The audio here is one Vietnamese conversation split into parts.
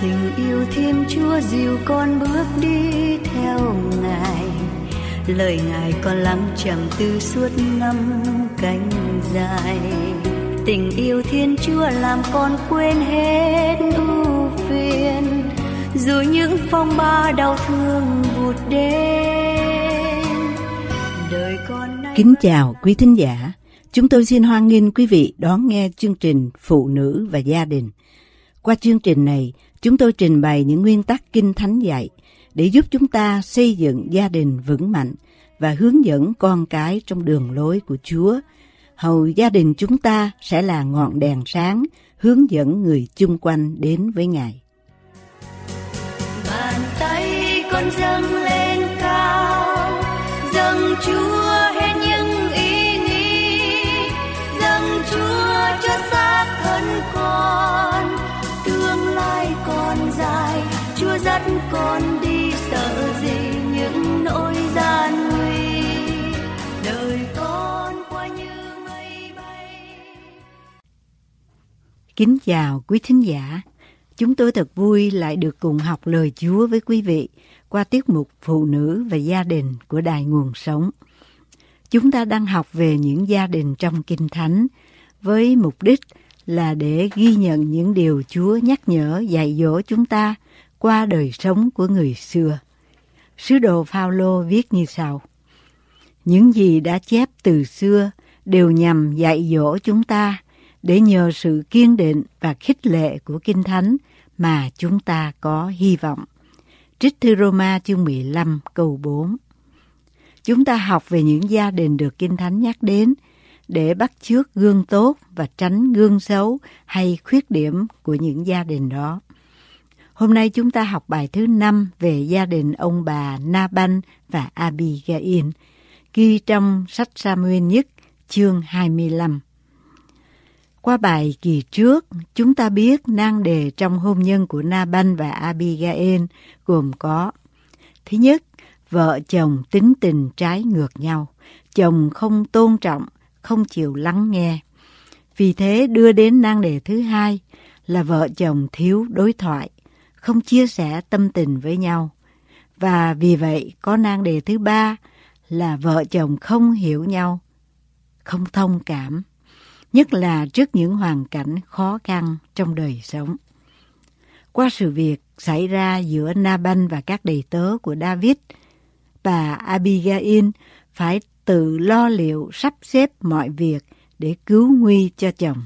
Tình yêu Thiên Chúa dìu con bước đi theo Ngài, lời Ngài con lắng trầm tư suốt năm cánh dài. Tình yêu Thiên Chúa làm con quên hết ưu phiền, dù những phong ba đau thương vụt đến. Đời con nay... Kính chào quý thính giả, chúng tôi xin hoan nghênh quý vị đón nghe chương trình Phụ nữ và gia đình. Qua chương trình này, chúng tôi trình bày những nguyên tắc Kinh Thánh dạy để giúp chúng ta xây dựng gia đình vững mạnh và hướng dẫn con cái trong đường lối của Chúa. Hầu gia đình chúng ta sẽ là ngọn đèn sáng hướng dẫn người chung quanh đến với Ngài. Bàn tay con dâng lên cao, dâng Chúa hết những ý nghĩ, dâng Chúa cho xác thân con. Tương lai còn dài, Chúa dắt con đi, sợ gì những nỗi gian nguy. Đời con qua như mây bay. Kính chào quý thính giả. Chúng tôi thật vui lại được cùng học lời Chúa với quý vị qua tiết mục Phụ nữ và gia đình của Đài Nguồn Sống. Chúng ta đang học về những gia đình trong Kinh Thánh với mục đích là để ghi nhận những điều Chúa nhắc nhở dạy dỗ chúng ta qua đời sống của người xưa. Sứ đồ Phao-lô viết như sau: những gì đã chép từ xưa đều nhằm dạy dỗ chúng ta để nhờ sự kiên định và khích lệ của Kinh Thánh mà chúng ta có hy vọng. Trích thư Roma chương 15 câu 4. Chúng ta học về những gia đình được Kinh Thánh nhắc đến để bắt chước gương tốt và tránh gương xấu hay khuyết điểm của những gia đình đó. Hôm nay chúng ta học bài thứ 5 về gia đình ông bà Na-ban và Abigail, ghi trong sách Sa-muel nhất chương 25. Qua bài kỳ trước, chúng ta biết nan đề trong hôn nhân của Na-ban và Abigail gồm có: thứ nhất, vợ chồng tính tình trái ngược nhau, chồng không tôn trọng, không chịu lắng nghe. Vì thế đưa đến nan đề thứ hai là vợ chồng thiếu đối thoại, không chia sẻ tâm tình với nhau. Và vì vậy có nan đề thứ ba là vợ chồng không hiểu nhau, không thông cảm, nhất là trước những hoàn cảnh khó khăn trong đời sống. Qua sự việc xảy ra giữa Na-ban và các đầy tớ của David, bà Abigail phải tự lo liệu sắp xếp mọi việc để cứu nguy cho chồng.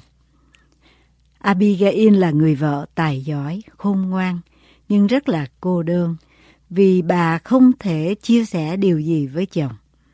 Abigail là người vợ tài giỏi, khôn ngoan, nhưng rất là cô đơn vì bà không thể chia sẻ điều gì với chồng.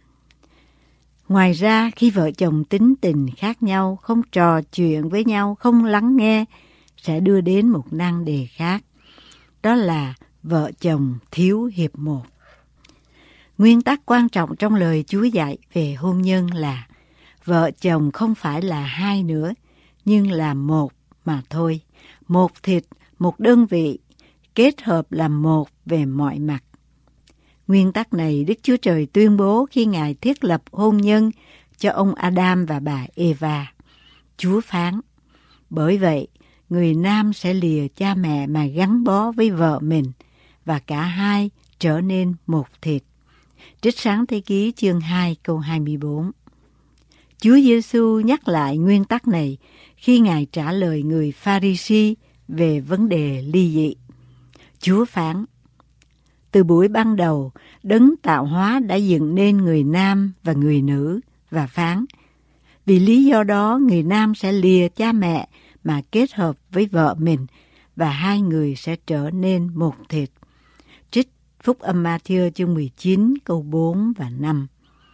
Ngoài ra, khi vợ chồng tính tình khác nhau, không trò chuyện với nhau, không lắng nghe, sẽ đưa đến một nan đề khác. Đó là vợ chồng thiếu hiệp một. Nguyên tắc quan trọng trong lời Chúa dạy về hôn nhân là vợ chồng không phải là hai nữa, nhưng là một mà thôi. Một thịt, một đơn vị, kết hợp làm một về mọi mặt. Nguyên tắc này Đức Chúa Trời tuyên bố khi Ngài thiết lập hôn nhân cho ông Adam và bà Eva. Chúa phán: bởi vậy, người nam sẽ lìa cha mẹ mà gắn bó với vợ mình, và cả hai trở nên một thịt. Trích Sáng Thế Ký chương 2 câu 24. Chúa Giêsu nhắc lại nguyên tắc này khi Ngài trả lời người Pha-ri-si về vấn đề ly dị. Chúa phán: từ buổi ban đầu, Đấng tạo hóa đã dựng nên người nam và người nữ, và phán: vì lý do đó người nam sẽ lìa cha mẹ mà kết hợp với vợ mình, và hai người sẽ trở nên một thịt. Trích Phúc âm Ma-thi-ơ chương 19 câu 4 và 5.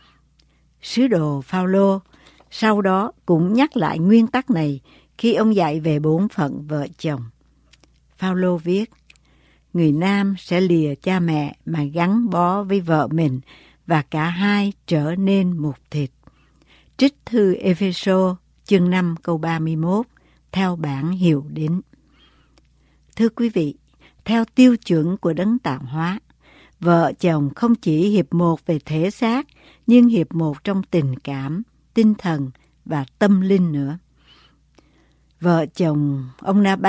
Sứ đồ Phao-lô sau đó cũng nhắc lại nguyên tắc này khi ông dạy về bổn phận vợ chồng. Phao-lô viết: người nam sẽ lìa cha mẹ mà gắn bó với vợ mình, và cả hai trở nên một thịt. Trích thư Ê-phê-sô chương 5 câu 31 theo bản Hiệu Đính. Thưa quý vị, theo tiêu chuẩn của Đấng tạo hóa, vợ chồng không chỉ hiệp một về thể xác, nhưng hiệp một trong tình cảm, tinh thần và tâm linh nữa. Vợ chồng ông Na-ban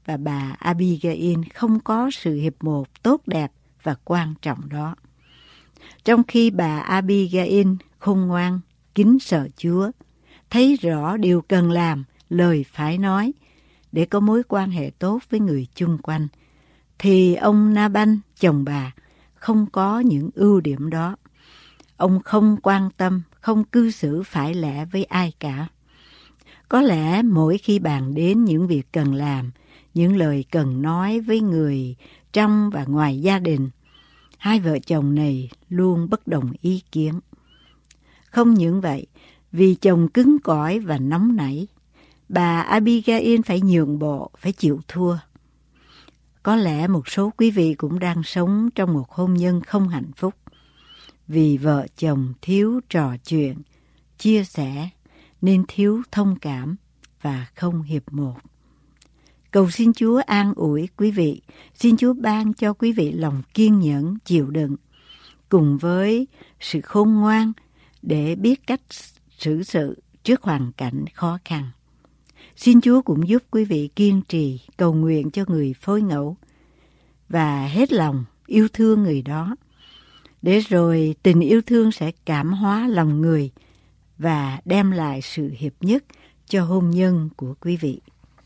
và bà Abigail không có sự hiệp một tốt đẹp và quan trọng đó. Trong khi bà Abigail khôn ngoan, kính sợ Chúa, thấy rõ điều cần làm, lời phải nói để có mối quan hệ tốt với người chung quanh, thì ông Naban, chồng bà, không có những ưu điểm đó. Ông không quan tâm, không cư xử phải lẽ với ai cả. Có lẽ mỗi khi bàn đến những việc cần làm, những lời cần nói với người trong và ngoài gia đình, hai vợ chồng này luôn bất đồng ý kiến. Không những vậy, vì chồng cứng cỏi và nóng nảy, bà Abigail phải nhượng bộ, phải chịu thua. Có lẽ một số quý vị cũng đang sống trong một hôn nhân không hạnh phúc, vì vợ chồng thiếu trò chuyện, chia sẻ, nên thiếu thông cảm và không hiệp một. Cầu xin Chúa an ủi quý vị, xin Chúa ban cho quý vị lòng kiên nhẫn, chịu đựng, cùng với sự khôn ngoan để biết cách xử sự trước hoàn cảnh khó khăn. Xin Chúa cũng giúp quý vị kiên trì cầu nguyện cho người phối ngẫu và hết lòng yêu thương người đó, để rồi tình yêu thương sẽ cảm hóa lòng người và đem lại sự hiệp nhất cho hôn nhân của quý vị.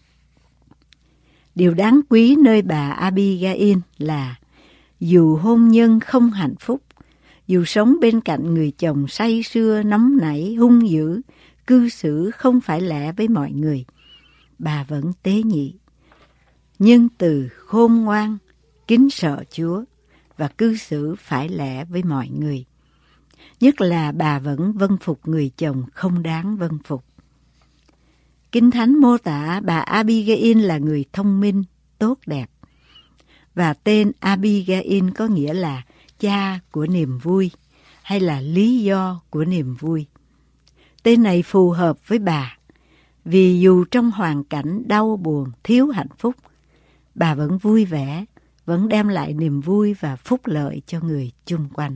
Điều đáng quý nơi bà Abigail là dù hôn nhân không hạnh phúc, dù sống bên cạnh người chồng say sưa, nóng nảy, hung dữ, cư xử không phải lẽ với mọi người, bà vẫn tế nhị, nhân từ, khôn ngoan, kính sợ Chúa và cư xử phải lẽ với mọi người. Nhất là bà vẫn vâng phục người chồng không đáng vâng phục. Kinh Thánh mô tả bà Abigail là người thông minh, tốt đẹp. Và tên Abigail có nghĩa là cha của niềm vui hay là lý do của niềm vui. Tên này phù hợp với bà, vì dù trong hoàn cảnh đau buồn, thiếu hạnh phúc, bà vẫn vui vẻ, vẫn đem lại niềm vui và phúc lợi cho người chung quanh.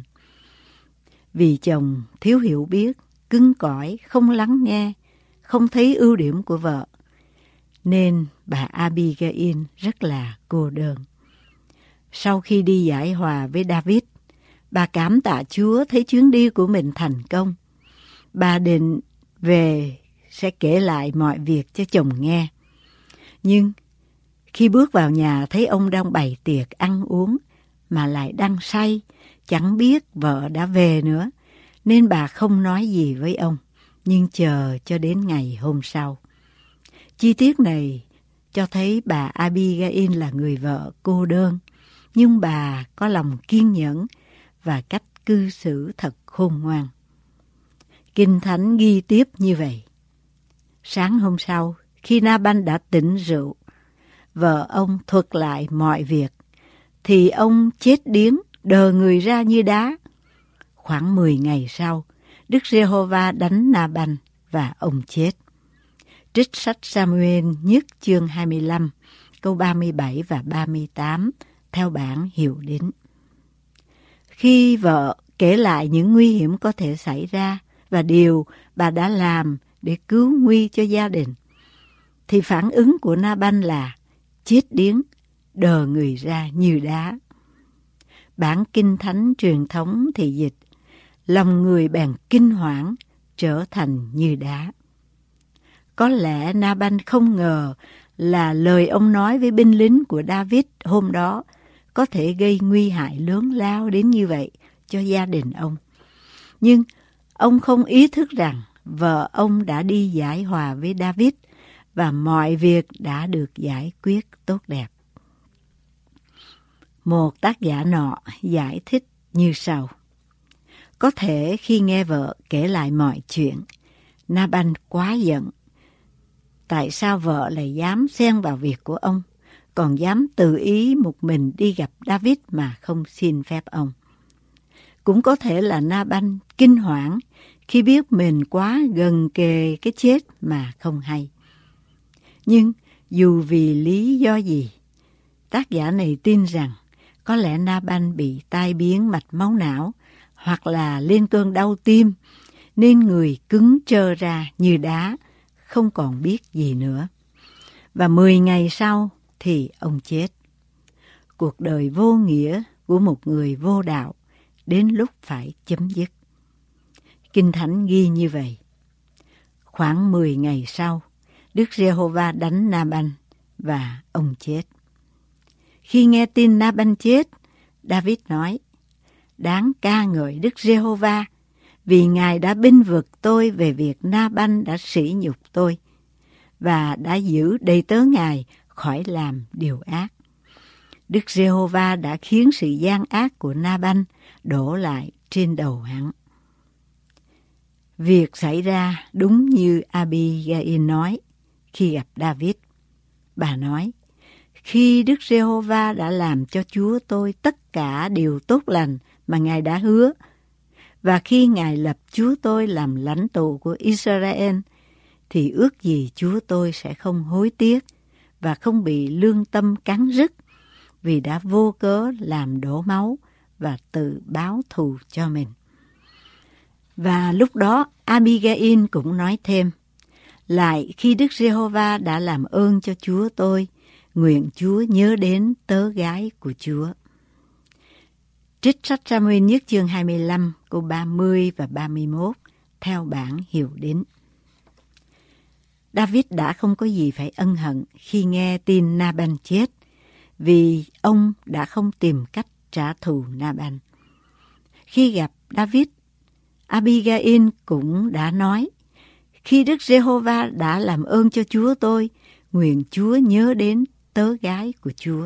Vì chồng thiếu hiểu biết, cứng cỏi, không lắng nghe, không thấy ưu điểm của vợ, nên bà Abigail rất là cô đơn. Sau khi đi giải hòa với David, bà cảm tạ Chúa thấy chuyến đi của mình thành công. Bà định về sẽ kể lại mọi việc cho chồng nghe. Nhưng khi bước vào nhà thấy ông đang bày tiệc ăn uống mà lại đang say, chẳng biết vợ đã về nữa, nên bà không nói gì với ông, nhưng chờ cho đến ngày hôm sau. Chi tiết này cho thấy bà Abigail là người vợ cô đơn, nhưng bà có lòng kiên nhẫn và cách cư xử thật khôn ngoan. Kinh Thánh ghi tiếp như vậy. Sáng hôm sau, khi Naban đã tỉnh rượu, vợ ông thuật lại mọi việc, thì ông chết điếng, đờ người ra như đá. Khoảng 10 ngày sau, Đức Giê-hô-va đánh Naban và ông chết. Trích sách Sa-mu-ên nhất chương 25, câu 37 và 38, theo bản Hiệu Đính. Khi vợ kể lại những nguy hiểm có thể xảy ra và điều bà đã làm để cứu nguy cho gia đình, thì phản ứng của Naban là chết điếng, đờ người ra như đá. Bản Kinh Thánh truyền thống thì dịch, lòng người bèn kinh hoảng, trở thành như đá. Có lẽ Naban không ngờ là lời ông nói với binh lính của David hôm đó có thể gây nguy hại lớn lao đến như vậy cho gia đình ông. Nhưng ông không ý thức rằng vợ ông đã đi giải hòa với David và mọi việc đã được giải quyết tốt đẹp. Một tác giả nọ giải thích như sau. Có thể khi nghe vợ kể lại mọi chuyện, Naban quá giận. Tại sao vợ lại dám xen vào việc của ông, còn dám tự ý một mình đi gặp David mà không xin phép ông? Cũng có thể là Naban kinh hoảng khi biết mình quá gần kề cái chết mà không hay. Nhưng dù vì lý do gì, tác giả này tin rằng có lẽ Naban bị tai biến mạch máu não hoặc là lên cơn đau tim, nên người cứng trơ ra như đá, không còn biết gì nữa. Và 10 ngày sau thì ông chết. Cuộc đời vô nghĩa của một người vô đạo đến lúc phải chấm dứt. Kinh Thánh ghi như vậy. Khoảng 10 ngày sau, Đức Giê-hô-va đánh Na-ban và ông chết. Khi nghe tin Na-ban chết, David nói, đáng ca ngợi Đức Giê-hô-va vì Ngài đã bênh vực tôi về việc Na-ban đã sỉ nhục tôi và đã giữ đầy tớ Ngài khỏi làm điều ác. Đức Giê-hô-va đã khiến sự gian ác của Na-ban đổ lại trên đầu hắn. Việc xảy ra đúng như Abigail nói khi gặp David. Bà nói, khi Đức Giê-hô-va đã làm cho Chúa tôi tất cả điều tốt lành mà Ngài đã hứa, và khi Ngài lập Chúa tôi làm lãnh tụ của Israel, thì ước gì Chúa tôi sẽ không hối tiếc và không bị lương tâm cắn rứt vì đã vô cớ làm đổ máu và tự báo thù cho mình. Và lúc đó Abigail cũng nói thêm, lại khi Đức Giê-hô-va đã làm ơn cho Chúa tôi, nguyện Chúa nhớ đến tớ gái của Chúa. Trích sách Sa-muên nhất chương 25 câu 30 và 31 theo bản Hiệu Đính. David đã không có gì phải ân hận khi nghe tin Na-ban chết, vì ông đã không tìm cách trả thù Na-ban. Khi gặp David, Abigail cũng đã nói, khi Đức Giê-hô-va đã làm ơn cho Chúa tôi, nguyện Chúa nhớ đến tớ gái của Chúa.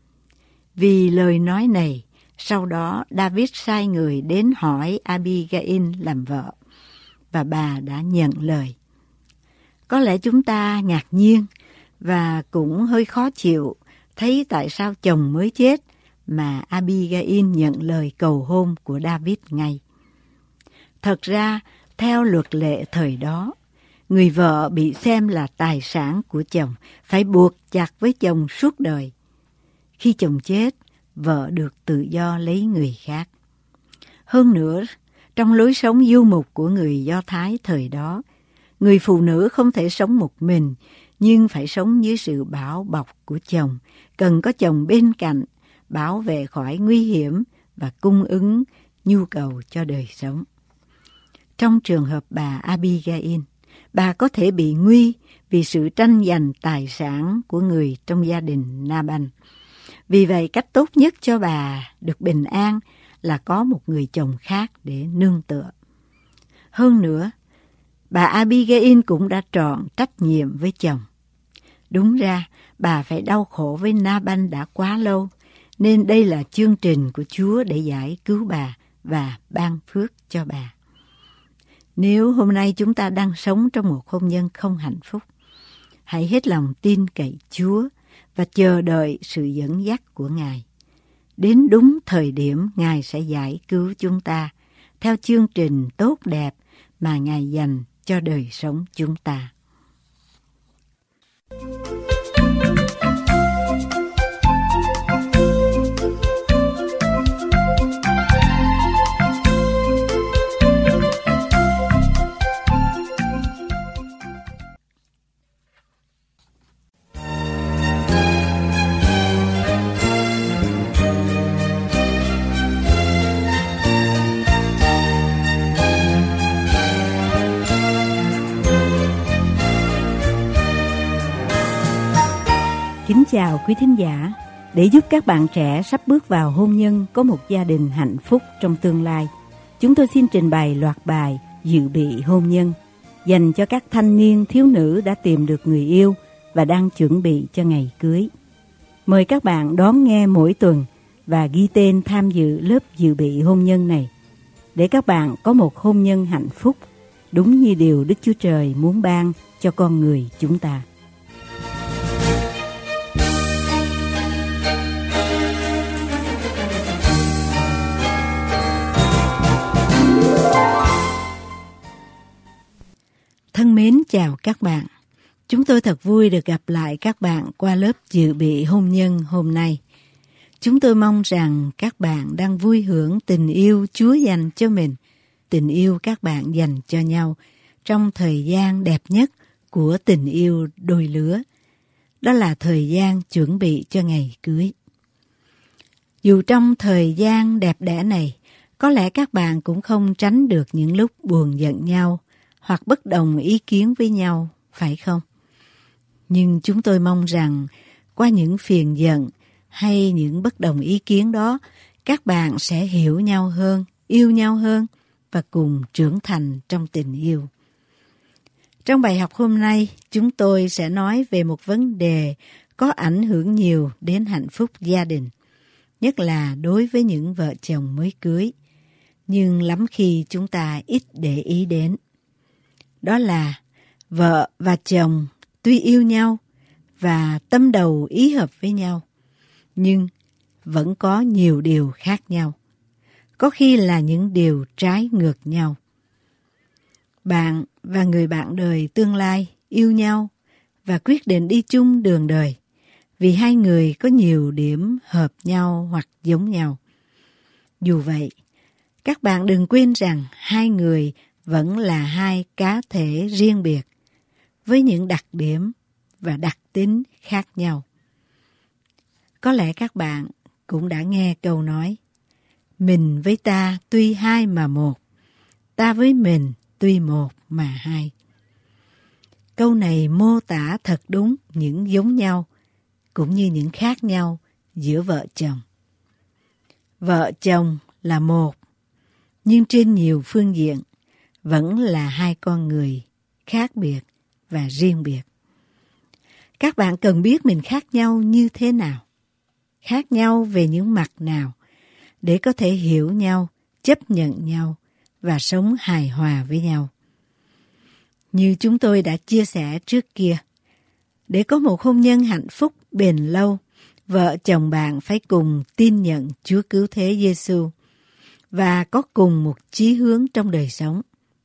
Vì lời nói này, sau đó David sai người đến hỏi Abigail làm vợ, và bà đã nhận lời. Có lẽ chúng ta ngạc nhiên và cũng hơi khó chịu thấy tại sao chồng mới chết mà Abigail nhận lời cầu hôn của David ngay. Thật ra, theo luật lệ thời đó, người vợ bị xem là tài sản của chồng, phải buộc chặt với chồng suốt đời. Khi chồng chết, vợ được tự do lấy người khác. Hơn nữa, trong lối sống du mục của người Do Thái thời đó, người phụ nữ không thể sống một mình, nhưng phải sống dưới sự bảo bọc của chồng, cần có chồng bên cạnh, bảo vệ khỏi nguy hiểm và cung ứng nhu cầu cho đời sống. Trong trường hợp bà Abigail, bà có thể bị nguy vì sự tranh giành tài sản của người trong gia đình Na-ban. Vì vậy, cách tốt nhất cho bà được bình an là có một người chồng khác để nương tựa. Hơn nữa, bà Abigail cũng đã trọn trách nhiệm với chồng. Đúng ra, bà phải đau khổ với Na-ban đã quá lâu, nên đây là chương trình của Chúa để giải cứu bà và ban phước cho bà. Nếu hôm nay chúng ta đang sống trong một hôn nhân không hạnh phúc, hãy hết lòng tin cậy Chúa và chờ đợi sự dẫn dắt của Ngài. Đến đúng thời điểm Ngài sẽ giải cứu chúng ta theo chương trình tốt đẹp mà Ngài dành cho đời sống chúng ta. Kính chào quý thính giả. Để giúp các bạn trẻ sắp bước vào hôn nhân có một gia đình hạnh phúc trong tương lai, chúng tôi xin trình bày loạt bài dự bị hôn nhân dành cho các thanh niên thiếu nữ đã tìm được người yêu và đang chuẩn bị cho ngày cưới. Mời các bạn đón nghe mỗi tuần và ghi tên tham dự lớp dự bị hôn nhân này để các bạn có một hôn nhân hạnh phúc đúng như điều Đức Chúa Trời muốn ban cho con người chúng ta. Thân mến chào các bạn. Chúng tôi thật vui được gặp lại các bạn qua lớp dự bị hôn nhân hôm nay. Chúng tôi mong rằng các bạn đang vui hưởng tình yêu Chúa dành cho mình, tình yêu các bạn dành cho nhau trong thời gian đẹp nhất của tình yêu đôi lứa. đó là thời gian chuẩn bị cho ngày cưới. Dù trong thời gian đẹp đẽ này, có lẽ các bạn cũng không tránh được những lúc buồn giận nhau hoặc bất đồng ý kiến với nhau, phải không? Nhưng chúng tôi mong rằng qua những phiền giận hay những bất đồng ý kiến đó, các bạn sẽ hiểu nhau hơn, yêu nhau hơn và cùng trưởng thành trong tình yêu. Trong bài học hôm nay, chúng tôi sẽ nói về một vấn đề có ảnh hưởng nhiều đến hạnh phúc gia đình, nhất là đối với những vợ chồng mới cưới, nhưng lắm khi chúng ta ít để ý đến. Đó là vợ và chồng tuy yêu nhau và tâm đầu ý hợp với nhau, nhưng vẫn có nhiều điều khác nhau. Có khi là những điều trái ngược nhau. Bạn và người bạn đời tương lai yêu nhau và quyết định đi chung đường đời vì hai người có nhiều điểm hợp nhau hoặc giống nhau. Dù vậy, các bạn đừng quên rằng hai người vẫn là hai cá thể riêng biệt với những đặc điểm và đặc tính khác nhau. Có lẽ các bạn cũng đã nghe câu nói: mình với ta tuy hai mà một, ta với mình tuy một mà hai. Câu này mô tả thật đúng những giống nhau cũng như những khác nhau giữa vợ chồng. Vợ chồng là một, nhưng trên nhiều phương diện vẫn là hai con người khác biệt và riêng biệt. Các bạn cần biết mình khác nhau như thế nào, khác nhau về những mặt nào, để có thể hiểu nhau, chấp nhận nhau và sống hài hòa với nhau. Như chúng tôi đã chia sẻ trước kia, để có một hôn nhân hạnh phúc bền lâu, vợ chồng bạn phải cùng tin nhận Chúa Cứu Thế Giêsu và có cùng một chí hướng trong đời sống.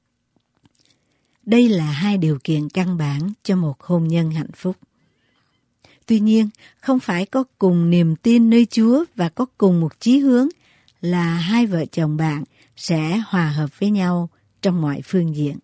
Đây là hai điều kiện căn bản cho một hôn nhân hạnh phúc. Tuy nhiên, không phải có cùng niềm tin nơi Chúa và có cùng một chí hướng là hai vợ chồng bạn sẽ hòa hợp với nhau trong mọi phương diện.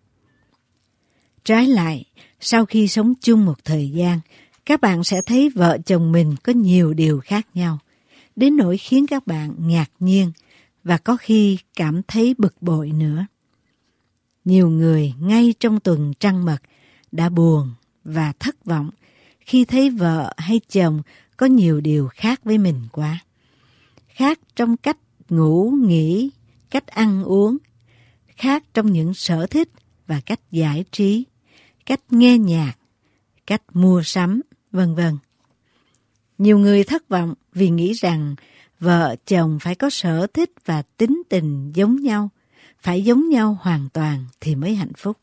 Trái lại, sau khi sống chung một thời gian, các bạn sẽ thấy vợ chồng mình có nhiều điều khác nhau, đến nỗi khiến các bạn ngạc nhiên và có khi cảm thấy bực bội nữa. Nhiều người ngay trong tuần trăng mật đã buồn và thất vọng khi thấy vợ hay chồng có nhiều điều khác với mình quá. Khác trong cách ngủ, nghỉ, cách ăn uống, khác trong những sở thích và cách giải trí, cách nghe nhạc, cách mua sắm, vân vân. Nhiều người thất vọng vì nghĩ rằng vợ chồng phải có sở thích và tính tình giống nhau, phải giống nhau hoàn toàn thì mới hạnh phúc.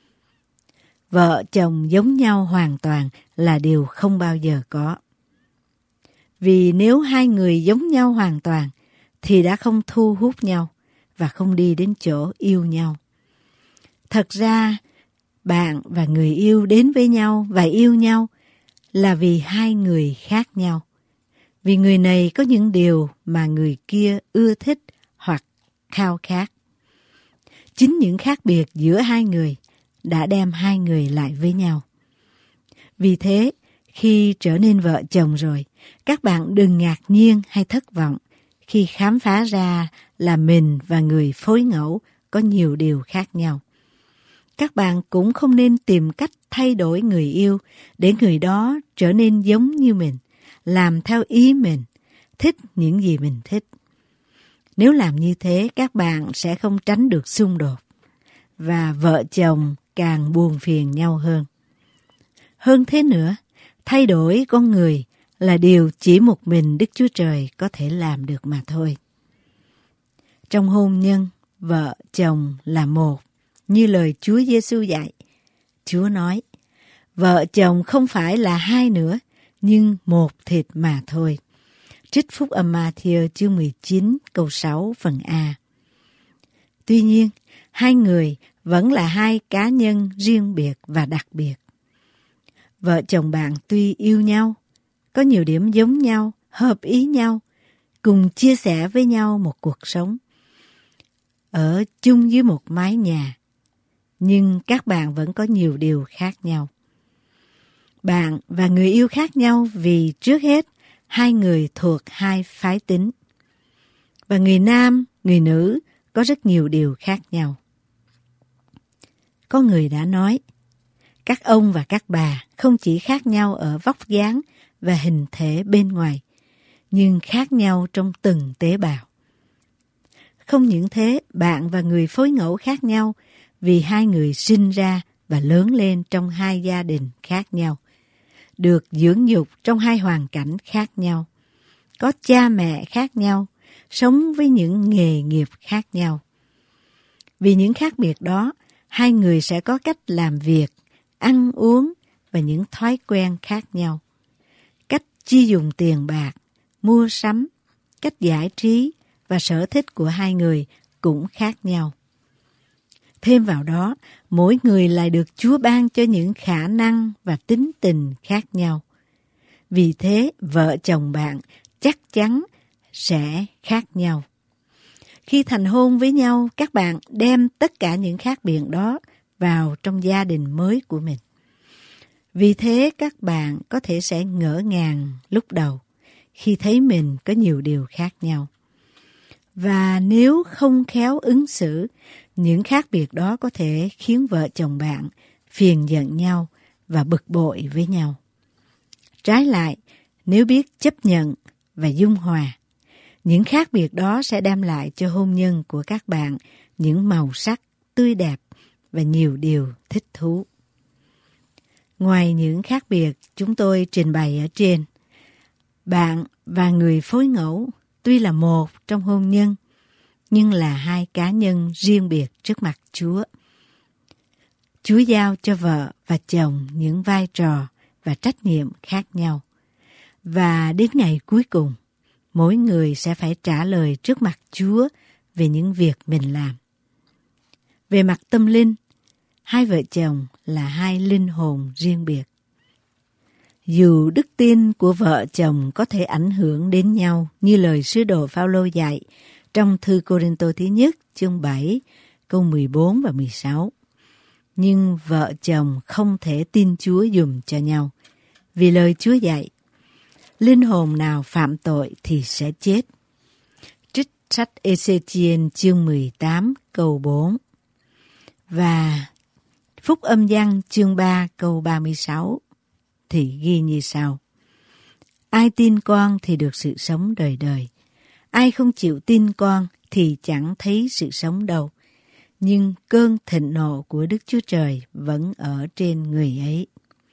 Vợ chồng giống nhau hoàn toàn là điều không bao giờ có. Vì nếu hai người giống nhau hoàn toàn thì đã không thu hút nhau và không đi đến chỗ yêu nhau. Thật ra, bạn và người yêu đến với nhau và yêu nhau là vì hai người khác nhau. Vì người này có những điều mà người kia ưa thích hoặc khao khát. Chính những khác biệt giữa hai người đã đem hai người lại với nhau. Vì thế, khi trở nên vợ chồng rồi, các bạn đừng ngạc nhiên hay thất vọng khi khám phá ra là mình và người phối ngẫu có nhiều điều khác nhau. Các bạn cũng không nên tìm cách thay đổi người yêu để người đó trở nên giống như mình, làm theo ý mình, thích những gì mình thích. Nếu làm như thế, các bạn sẽ không tránh được xung đột và vợ chồng càng buồn phiền nhau hơn. Hơn thế nữa, thay đổi con người là điều chỉ một mình Đức Chúa Trời có thể làm được mà thôi. Trong hôn nhân, vợ chồng là một, như lời Chúa Giêsu dạy. Chúa nói, vợ chồng không phải là hai nữa, nhưng một thịt mà thôi. Trích Phúc Âm Ma-thi-ơ chương 19 câu 6 phần A. Tuy nhiên, hai người vẫn là hai cá nhân riêng biệt và đặc biệt. Vợ chồng bạn tuy yêu nhau, có nhiều điểm giống nhau, hợp ý nhau, cùng chia sẻ với nhau một cuộc sống, ở chung dưới một mái nhà, nhưng các bạn vẫn có nhiều điều khác nhau. Bạn và người yêu khác nhau vì trước hết hai người thuộc hai phái tính. Và người nam, người nữ có rất nhiều điều khác nhau. Có người đã nói, các ông và các bà không chỉ khác nhau ở vóc dáng và hình thể bên ngoài, nhưng khác nhau trong từng tế bào. Không những thế, bạn và người phối ngẫu khác nhau vì hai người sinh ra và lớn lên trong hai gia đình khác nhau, được dưỡng dục trong hai hoàn cảnh khác nhau, có cha mẹ khác nhau, sống với những nghề nghiệp khác nhau. Vì những khác biệt đó, hai người sẽ có cách làm việc, ăn uống và những thói quen khác nhau. Cách chi dùng tiền bạc, mua sắm, cách giải trí và sở thích của hai người cũng khác nhau. Thêm vào đó, mỗi người lại được Chúa ban cho những khả năng và tính tình khác nhau. Vì thế, vợ chồng bạn chắc chắn sẽ khác nhau. Khi thành hôn với nhau, các bạn đem tất cả những khác biệt đó vào trong gia đình mới của mình. Vì thế, các bạn có thể sẽ ngỡ ngàng lúc đầu khi thấy mình có nhiều điều khác nhau. Và nếu không khéo ứng xử, những khác biệt đó có thể khiến vợ chồng bạn phiền giận nhau và bực bội với nhau. Trái lại, nếu biết chấp nhận và dung hòa, những khác biệt đó sẽ đem lại cho hôn nhân của các bạn những màu sắc tươi đẹp và nhiều điều thích thú. Ngoài những khác biệt chúng tôi trình bày ở trên, bạn và người phối ngẫu tuy là một trong hôn nhân, nhưng là hai cá nhân riêng biệt trước mặt Chúa. Chúa giao cho vợ và chồng những vai trò và trách nhiệm khác nhau. Và đến ngày cuối cùng, mỗi người sẽ phải trả lời trước mặt Chúa về những việc mình làm. Về mặt tâm linh, hai vợ chồng là hai linh hồn riêng biệt. Dù đức tin của vợ chồng có thể ảnh hưởng đến nhau như lời sứ đồ Phao-lô dạy trong thư Cô-rinh-tô thứ nhất chương 7 câu 14 và 16. Nhưng vợ chồng không thể tin Chúa dùm cho nhau, vì lời Chúa dạy, linh hồn nào phạm tội thì sẽ chết. Trích sách Ê-xê-chi-ên chương 18 câu 4 và Phúc Âm Giăng chương 3 câu 36 thì ghi như sau: ai tin con thì được sự sống đời đời, ai không chịu tin con thì chẳng thấy sự sống đâu, nhưng cơn thịnh nộ của Đức Chúa Trời vẫn ở trên người ấy.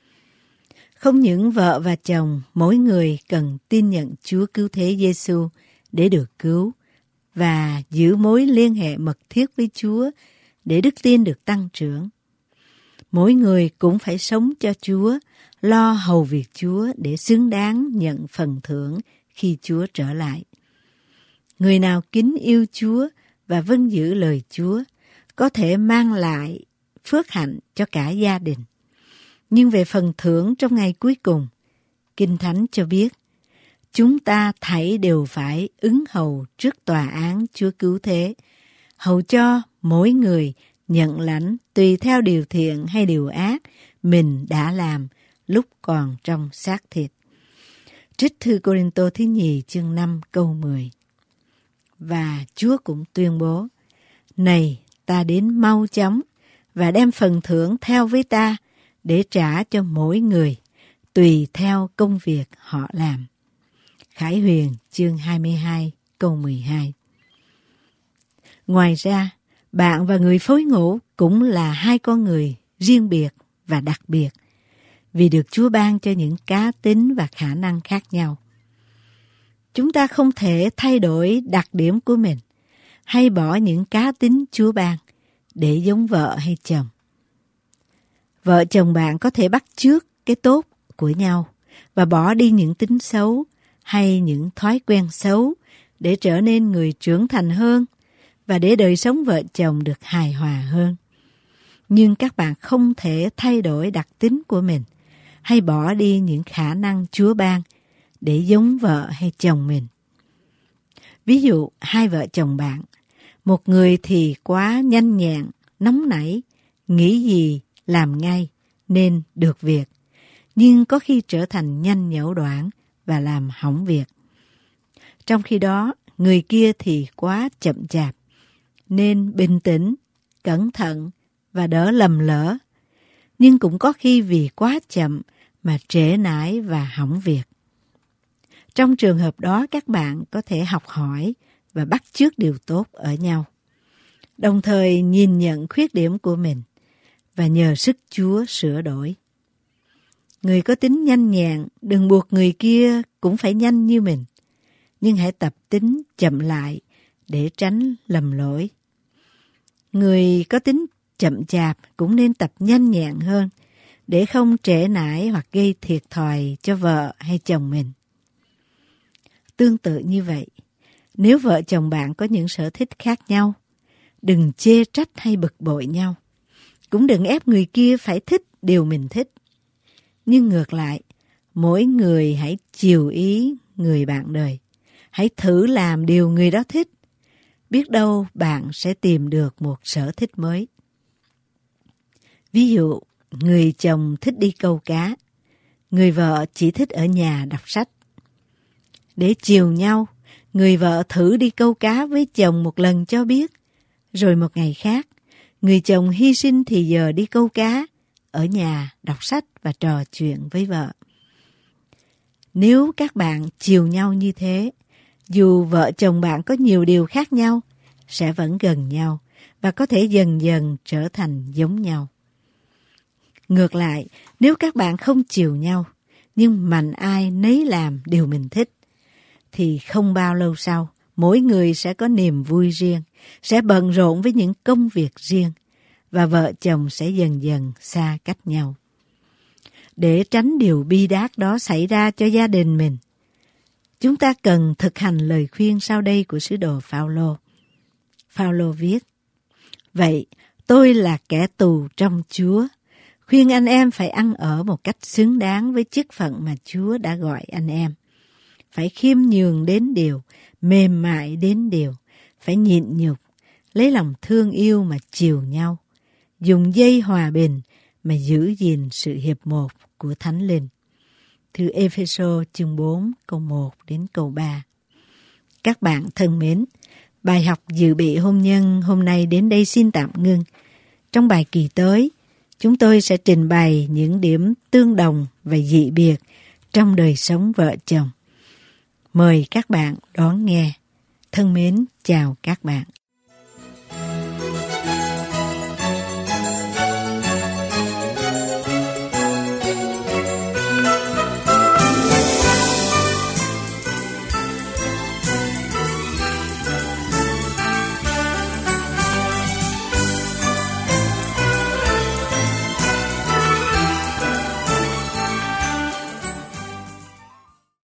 Không những vợ và chồng, mỗi người cần tin nhận Chúa Cứu Thế Giêsu để được cứu và giữ mối liên hệ mật thiết với Chúa để đức tin được tăng trưởng. Mỗi người cũng phải sống cho Chúa, lo hầu việc Chúa để xứng đáng nhận phần thưởng khi Chúa trở lại. Người nào kính yêu Chúa và vâng giữ lời Chúa có thể mang lại phước hạnh cho cả gia đình. Nhưng về phần thưởng trong ngày cuối cùng, Kinh Thánh cho biết, chúng ta thảy đều phải ứng hầu trước tòa án Chúa Cứu Thế, hầu cho mỗi người nhận lãnh tùy theo điều thiện hay điều ác mình đã làm lúc còn trong xác thịt. Trích thư Cô-rinh-tô thứ nhì chương 5 câu 10. Và Chúa cũng tuyên bố, này ta đến mau chóng và đem phần thưởng theo với ta để trả cho mỗi người tùy theo công việc họ làm. Khải Huyền chương 22 câu 12. Ngoài ra, bạn và người phối ngẫu cũng là hai con người riêng biệt và đặc biệt, vì được Chúa ban cho những cá tính và khả năng khác nhau. Chúng ta không thể thay đổi đặc điểm của mình hay bỏ những cá tính Chúa ban để giống vợ hay chồng. Vợ chồng bạn có thể bắt chước cái tốt của nhau và bỏ đi những tính xấu hay những thói quen xấu để trở nên người trưởng thành hơn và để đời sống vợ chồng được hài hòa hơn. Nhưng các bạn không thể thay đổi đặc tính của mình hay bỏ đi những khả năng Chúa ban để giống vợ hay chồng mình. Ví dụ, hai vợ chồng bạn, một người thì quá nhanh nhẹn, nóng nảy, nghĩ gì làm ngay nên được việc. nhưng có khi trở thành nhanh nhẩu đoảng và làm hỏng việc. Trong khi đó, người kia thì quá chậm chạp, nên bình tĩnh, cẩn thận và đỡ lầm lỡ. Nhưng cũng có khi vì quá chậm mà trễ nải và hỏng việc. Trong trường hợp đó, các bạn có thể học hỏi và bắt chước điều tốt ở nhau, đồng thời nhìn nhận khuyết điểm của mình và nhờ sức Chúa sửa đổi. Người có tính nhanh nhẹn, đừng buộc người kia cũng phải nhanh như mình, nhưng hãy tập tính chậm lại để tránh lầm lỗi. Người có tính chậm chạp cũng nên tập nhanh nhẹn hơn để không trễ nải hoặc gây thiệt thòi cho vợ hay chồng mình. Tương tự như vậy, nếu vợ chồng bạn có những sở thích khác nhau, đừng chê trách hay bực bội nhau. Cũng đừng ép người kia phải thích điều mình thích. Nhưng ngược lại, mỗi người hãy chiều ý người bạn đời. Hãy thử làm điều người đó thích. Biết đâu bạn sẽ tìm được một sở thích mới. Ví dụ, người chồng thích đi câu cá, người vợ chỉ thích ở nhà đọc sách. Để chiều nhau, người vợ thử đi câu cá với chồng một lần cho biết. Rồi một ngày khác, người chồng hy sinh thì giờ đi câu cá, ở nhà đọc sách và trò chuyện với vợ. Nếu các bạn chiều nhau như thế, dù vợ chồng bạn có nhiều điều khác nhau, sẽ vẫn gần nhau và có thể dần dần trở thành giống nhau. Ngược lại, nếu các bạn không chiều nhau, nhưng mạnh ai nấy làm điều mình thích, thì không bao lâu sau, mỗi người sẽ có niềm vui riêng, sẽ bận rộn với những công việc riêng, và vợ chồng sẽ dần dần xa cách nhau. Để tránh điều bi đát đó xảy ra cho gia đình mình, chúng ta cần thực hành lời khuyên sau đây của sứ đồ Phao-lô. Phao-lô viết: Vậy, tôi là kẻ tù trong Chúa, khuyên anh em phải ăn ở một cách xứng đáng với chức phận mà Chúa đã gọi anh em. Phải khiêm nhường đến điều, mềm mại đến điều, phải nhịn nhục, lấy lòng thương yêu mà chiều nhau, dùng dây hòa bình mà giữ gìn sự hiệp một của Thánh Linh. Thư Ê-phê-sô chương 4 câu 1 đến câu 3. Các bạn thân mến, bài học dự bị hôn nhân hôm nay đến đây xin tạm ngưng. Trong bài kỳ tới, chúng tôi sẽ trình bày những điểm tương đồng và dị biệt trong đời sống vợ chồng. Mời các bạn đón nghe. Thân mến chào các bạn.